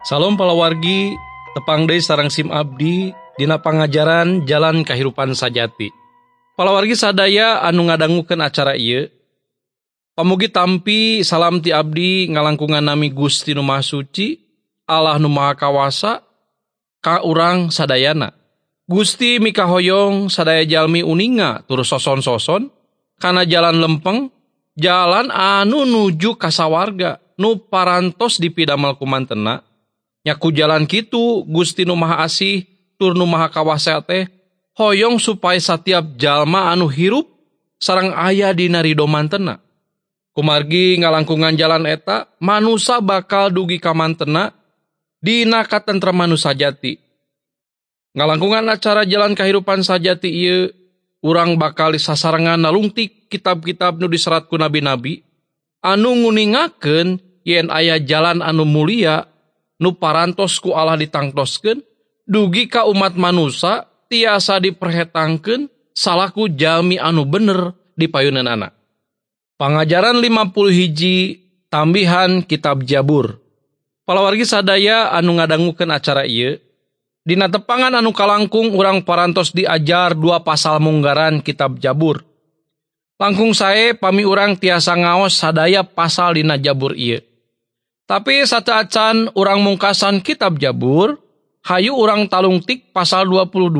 Salam palawargi, tepang deui sareng sim abdi dina pangajaran jalan kahirupan sajati. Palawargi sadaya anu ngadangukeun acara ieu, pamugi tampi salam ti abdi ngalangkungan nami Gusti Nu Maha Suci, Allah Nu Maha Kawasa, ka urang sadayana. Gusti mikahoyong sadaya jalmi uninga tur soson-soson kana jalan lempeng, jalan anu nuju ka sawarga nu parantos dipidamel ku mantenna. Nyaku jalan kitu Gusti Nu Maha Asih tur Nu Maha Kawasa teh hoyong supaya setiap jalma anu hirup sareng aya dina ridho mantenna. Kumargi ngalangkungan jalan eta manusa bakal dugi ka mantenna dina katentreman nu sajati. Ngalangkungan acara jalan kahirupan sajati ieu urang bakal disasarengan nalungtik kitab-kitab nu diserat ku nabi-nabi anu nguningakeun yen aya jalan anu mulia nu parantos ku Allah ditangtoskeun dugi ka umat manusa tiasa diperhetangkeun salaku jalmi anu bener di payuneunana. Pangajaran 51 tambihan kitab Jabur. Palawargi sadaya anu ngadangukeun acara ieu, dina tepangan anu kalangkung urang parantos diajar 2 pasal munggaran kitab Jabur. Langkung sae pami urang tiasa ngaos sadaya pasal dina Jabur ieu. Tapi sateuacan urang mungkasan kitab Jabur, hayu urang talungtik pasal 22,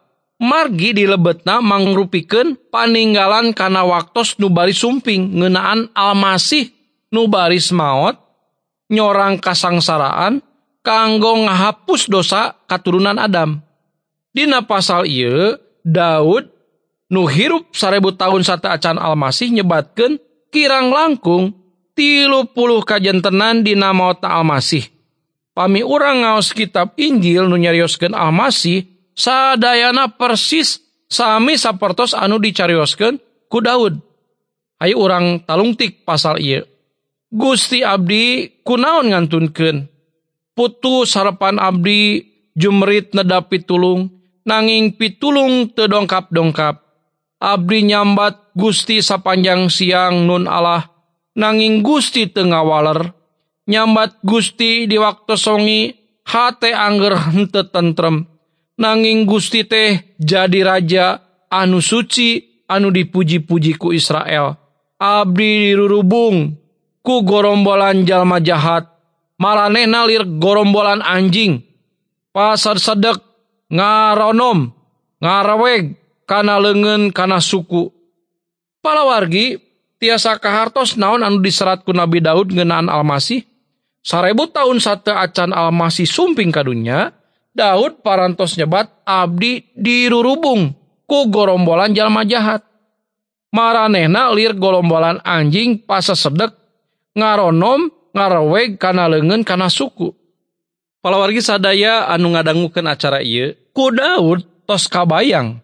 margi dilebetna mangrupikeun paninggalan kana waktos nu baris sumping ngeunaan Almasih nu baris maot, nyorang kasangsaraan, kanggo ngahapus dosa katurunan Adam. Dina pasal ieu, Daud nu hirup 1000 tahun sateuacan Almasih nyebatkeun kirang langkung 30 kajentenan dina maotna Almasih. Pami urang ngaos kitab Injil nu nyarioskeun Almasih, sadayana persis sami sapertos anu dicarioskeun ku Daud. Hayu urang talungtik pasal ieu. Gusti abdi kunaon ngantunkeun? Putu sarepan abdi jumrit nedap pitulung, nanging pitulung teu dongkap-dongkap. Abdi nyambat Gusti sapanjang siang nun Allah, nanging Gusti teu ngawaler. Nyambat Gusti di waktu songi, hate angger henteu tentrem. Nanging Gusti teh jadi raja anu suci, anu dipuji-puji ku Israel. Abdi dirurubung ku gorombolan jalma jahat, maranehna lir gorombolan anjing. Pasar sedek, ngaronom, ngaraweg, kana leungeun kana suku. Palawargi, tiasa kahartos naon anu diserat ku Nabi Daud ngeunaan Almasih. 1000 tahun sateuacan Almasih sumping ka dunya, Daud parantos nyebat abdi dirurubung ku gorombolan jalma jahat. Maranehna lir gorombolan anjing pasasedek, ngaronom, ngaraweg kana leungeun kana suku. Palawargi sadaya anu ngadangukeun acara ieu, ku Daud tos kabayang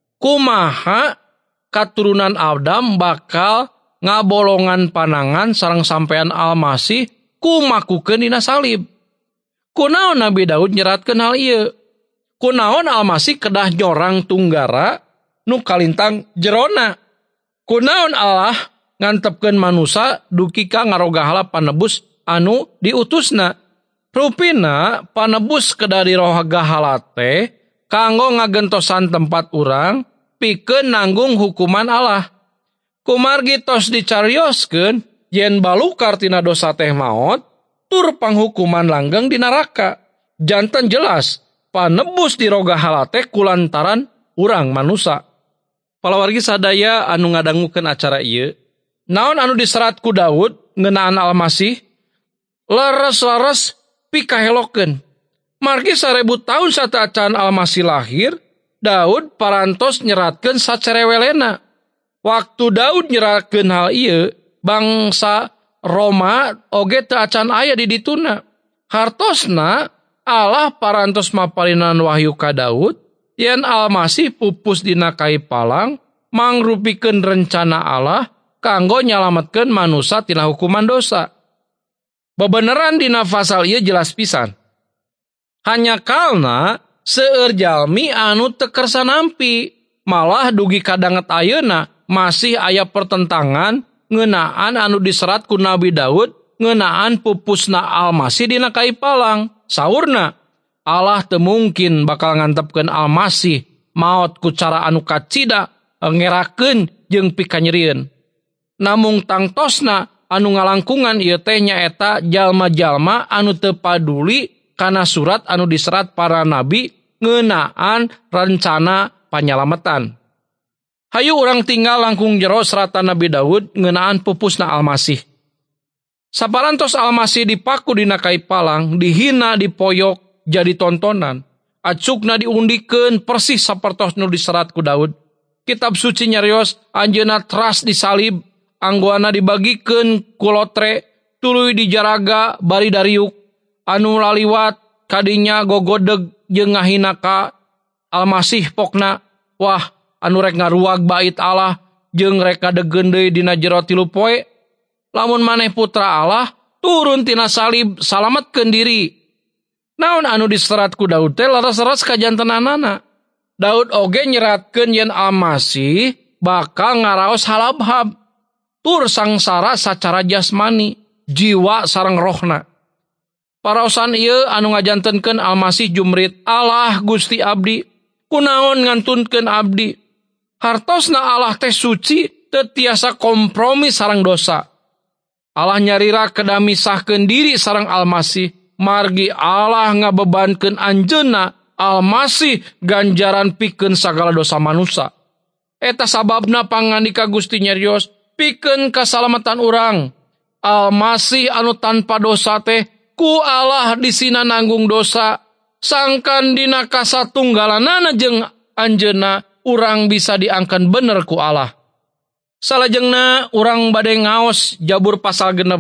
kumaha katurunan Adam bakal ngabolongan panangan sareng sampean Almasih kumakukeun dina salib. Kunaon Nabi Daud nyeratkeun hal ieu? Kunaon Almasih kedah nyorang tunggara nu kalintang jerona? Kunaon Allah ngantepkeun manusa dugi ka ngarogahala panebus anu diutusna? Rupina panebus kedah dirogahala teh kanggo ngagentosan tempat urang pikeun nanggung hukuman Allah. Kumargi tos dicarioskeun yen balukar tina dosa teh maot, tur panghukuman langgeng di neraka. Janten jelas panebus dirogahala teh kulantaran urang manusa. Palawargi sadaya anu ngadangukeun acara ieu, naon anu diserat ku Daud ngeunaan Almasih, leres-leres pikahelokeun. Margi 1000 tahun sateuacan Almasih lahir, Daud parantos nyeratkeun sacerewelena. Waktu Daud nyeratkeun hal ieu, bangsa Roma oge teu acan aya di dituna. Hartosna Allah parantos maparinan wahyu ka Daud yen Almasih pupus dina kai palang mangrupikeun rencana Allah kanggo nyalametkeun manusa tina hukuman dosa. Bebeneran dina pasal ieu jelas pisan. Hanya kalna seueur jalmi anu teu kersa nampi, malah dugi kadanget ayeuna masih aya pertentangan ngeunaan anu diserat ku Nabi Daud ngeunaan pupusna Almasih dina kai palang. saurna, Allah teu mungkin bakal ngantepkeun Almasih maot ku cara anu kacida ngerakeun jeung pikanyerieun. Namung tangtosna anu ngalangkungan ieu teh nyaeta jalma-jalma anu teu paduli kana surat anu diserat para nabi ngeunaan rencana panyalametan. Hayu urang tinggal langkung jero seratan Nabi Daud ngeunaan pupusna Almasih. Saparantos Almasih dipaku dina kai palang, dihina, dipoyok, jadi tontonan. Acukna diundikeun persis sapertos nu diserat ku Daud. Kitab suci nyarios anjeunna teras disalib, anggoana dibagikeun ku lotre, tuluy dijaraga bari dariuk, anu laliwat kadinya gogodeg jeung ngahina ka Almasih pokna, wah anu rek ngaruag bait Allah jeung rek kadegen deui dina jero 3 poe. Lamun maneh putra Allah, turun tina salib salametkeun diri. Naon anu diserat ku Daud teh leres-leres ka jantenanana. Daud oge nyeratkeun yen Almasih bakal ngaraos halabhab, tur sangsara sacara jasmani, jiwa sareng rohna. Paraosan ieu anu ngajantenkeun Almasih jumrit, Allah Gusti Abdi, kunaon ngantunkeun abdi. Hartosna Allah teh suci, teu tiasa kompromi sareng dosa. Allah nyarira kedah misahkeun diri sareng Almasih, margi Allah ngabebankeun anjeunna Almasih ganjaran pikeun sagala dosa manusia. Eta sababna pangandika Gusti nyarios, pikeun kasalamatan urang. Almasih anu tanpa dosa teh ku Allah disina nanggung dosa, sangkan dina kasatunggalanana jeung anjeunna urang bisa diangkeun bener ku Allah. Salajengna urang bade ngaos Jabur pasal 16,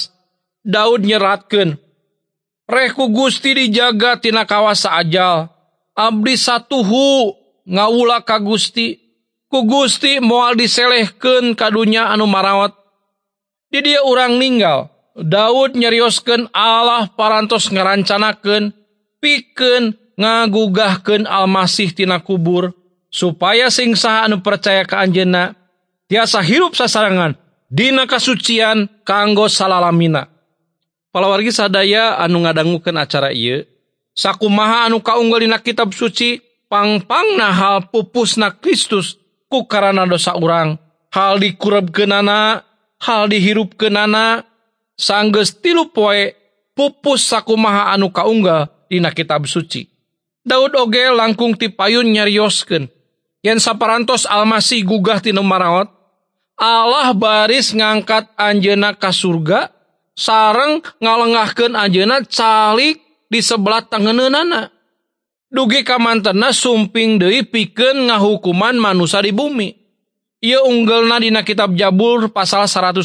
Daud nyeratkeun, reh ku Gusti dijaga tina kawasa ajal, abdi satuhu ngawula ka Gusti, ku Gusti moal diselehkeun ka dunya anu marawat. Di dieu urang ninggal, Daud nyarioskeun Allah parantos ngarancanakeun pikeun ngagugahkeun Almasih tina kubur, supaya sing saha anu percaya ka anjeunna tiasa hirup sasarangan dina kasucian kanggo salalamina. Palawargi sadaya anu ngadangukeun acara ieu, sakumaha anu kaunggul dina kitab suci, pangpangna hal pupusna Kristus ku karana dosa urang, hal dikurebkeunana, hal dihirupkeunana, sanggeus 3 poe pupus sakumaha anu kaunggal dina kitab suci. Daud oge langkung ti payun nyarioskeun, yen saparantos Almasih gugah tina marawat, Allah baris ngangkat anjeunna ka surga, sareng ngalenggahkeun anjeunna calik di sebelah tengeunana. Dugi ka mantenna sumping deui pikeun ngahukuman manusia di bumi. Ieu unggelna dina kitab Jabur pasal 110.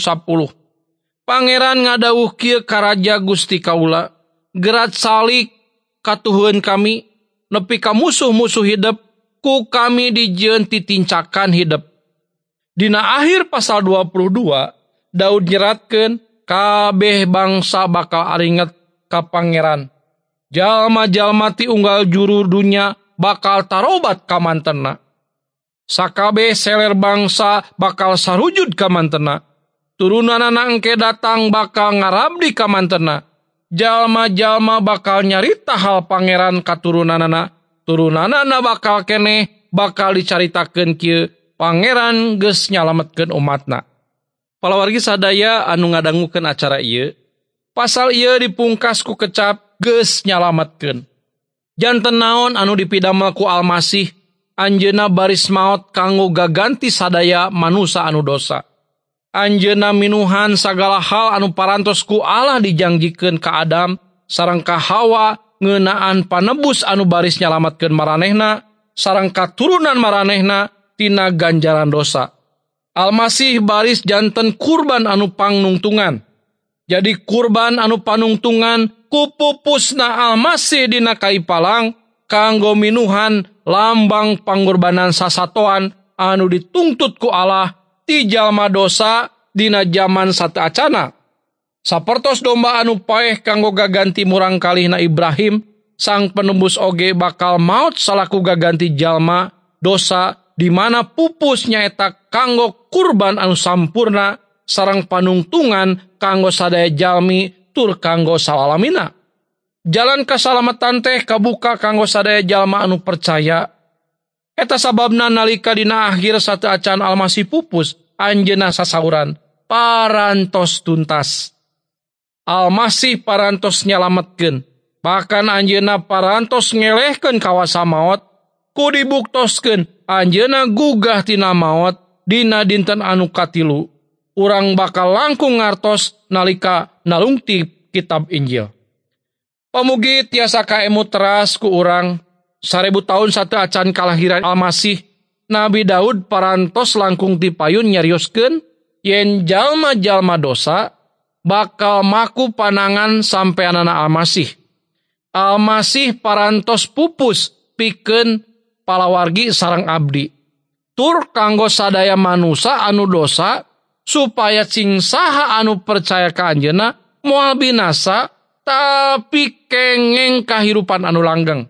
Pangeran ngadawuh kieu ka Raja Gusti kaula, gerat salik katuhun kami, nepi ka musuh-musuh hidup, ku kami dijieun titincakan hidup. Dina akhir pasal 22, Daud nyeratkeun, kabeh bangsa bakal aringet ka pangeran. Jalma-jalma ti unggal juru dunya bakal tarobat ka mantenna. Sakabeh seler bangsa bakal sarujud ka mantenna. Turunanana engke datang bakal ngarabdi ka mantenna. Jalma-jalma bakal nyarita hal pangeran katurunanana. Turunanana bakal keneh bakal dicaritakeun kieu, pangeran geus nyalametkeun umatna. Palawargi sadaya anu ngadangukeun acara ieu, pasal ieu dipungkas ku kecap geus nyalametkeun. Janten naon anu dipidamel ku Almasih, anjeunna baris maot kanggo gaganti sadaya manusia anu dosa. Anjeunna minuhan sagala hal anu parantos ku Allah dijangjikeun ka Adam sareng ka Hawa ngeunaan panebus anu baris nyalametkeun maranehna sareng katurunan maranehna tina ganjaran dosa. Almasih baris janten kurban anu pangnungtungan. Jadi kurban anu panungtungan ku pupusna Almasih dina kai palang kanggo minuhan lambang pangorbanan sasatoan anu ditungtut ku Allah ti jalma dosa dina jaman sateacana. Sapertos domba anu paeh kanggo gaganti murang kalihna Ibrahim, sang penembus oge bakal maot salaku gaganti jalma dosa, di mana pupusnya eta kanggo kurban anu sampurna sareng panungtungan kanggo sadaya jalmi tur kanggo salalamina. Jalan kasalamatan teh kabuka kanggo sadaya jalma anu percaya. Eta sababna nalika dina akhir sateu acan Almasih pupus, anjeunna sasauran, parantos tuntas. Almasih parantos nyalametkeun, bahkan anjeunna parantos ngelehkeun kawasa maot, ku dibuktoskeun anjeunna gugah tina maot dina dinten anu katilu. Urang bakal langkung ngartos nalika nalungti kitab Injil. Pamugi tiasa kaemu teras ku urang, 1000 tahun sateu acan kalahiran Almasih, Nabi Daud parantos langkung tipayun nyarioskeun yen jalma-jalma dosa bakal maku panangan sampeanana Almasih. Almasih parantos pupus pikeun palawargi sareng abdi. Tur kanggo sadaya manusia anu dosa supaya sing saha anu percaya ka anjeunna moal binasa tapi kengeng kahirupan anu langgeng.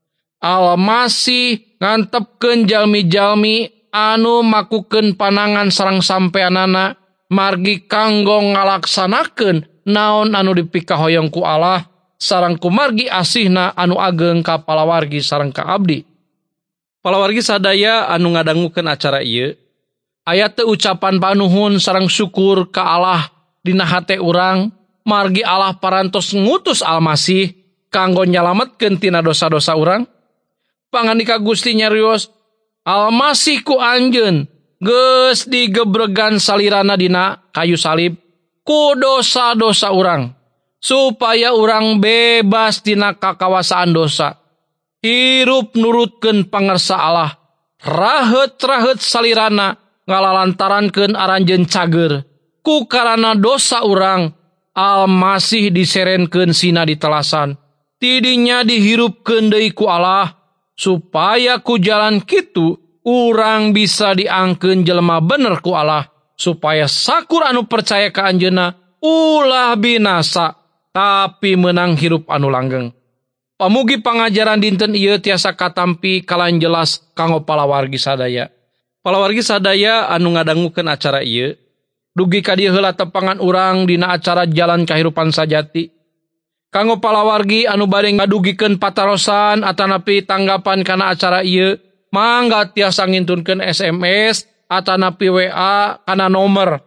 Almasih ngantepkeun jalmi-jalmi anu makukeun panangan sareng sampeanana margi kanggo ngalaksanakeun naon anu dipikahoyong ku Allah sareng kumargi asihna anu ageng ka palawargi sareng ka abdi. Palawargi sadaya anu ngadangukeun acara ieu, aya teu ucapan panuhun sareng syukur ka Allah dina hate urang margi Allah parantos ngutus Almasih kanggo nyalametkeun tina dosa-dosa urang. Pangandika Gusti nyarios, Almasih ku anjeun geus digebregan salirana dina kayu salib ku dosa-dosa urang, supaya urang bebas tina kakawasaan dosa, hirup nurutkeun pangarsa Allah, raheut-raheut salirana ngalalantarankeun aranjeun cager. Ku karana dosa urang, Almasih diserenkeun sina ditelasan, tidinya dihirupkeun deui ku Allah, supaya ku jalan kitu urang bisa diangkeun jelema bener ku Allah, supaya sakur anu percaya ka anjeunna ulah binasa tapi menang hirup anu langgeng. Pamugi pangajaran dinten ieu tiasa katampi kalayan jelas kanggo palawargi sadaya. Palawargi sadaya anu ngadangukeun acara ieu, dugi ka dieu heula tepangan urang dina acara Jalan Kahirupan Sajati. Kanggo palawargi anu bade ngadugikeun patarosan atanapi tanggapan kana acara ieu, mangga tiasa ngintunkeun SMS atanapi WA kana nomer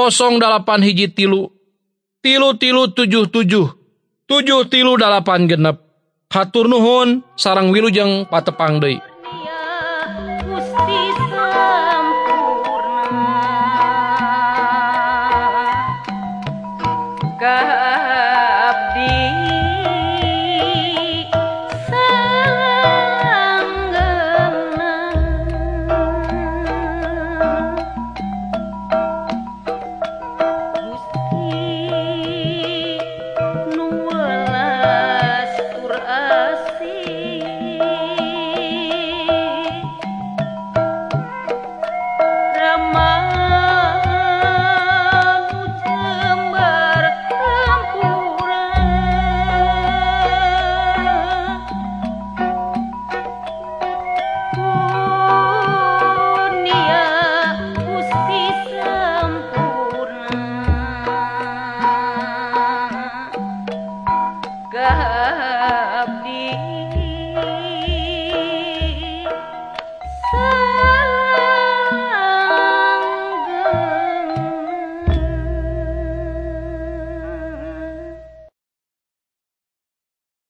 0813 3377 7386. Hatur nuhun sareng wilujeng patepang deui. Gusti sampurna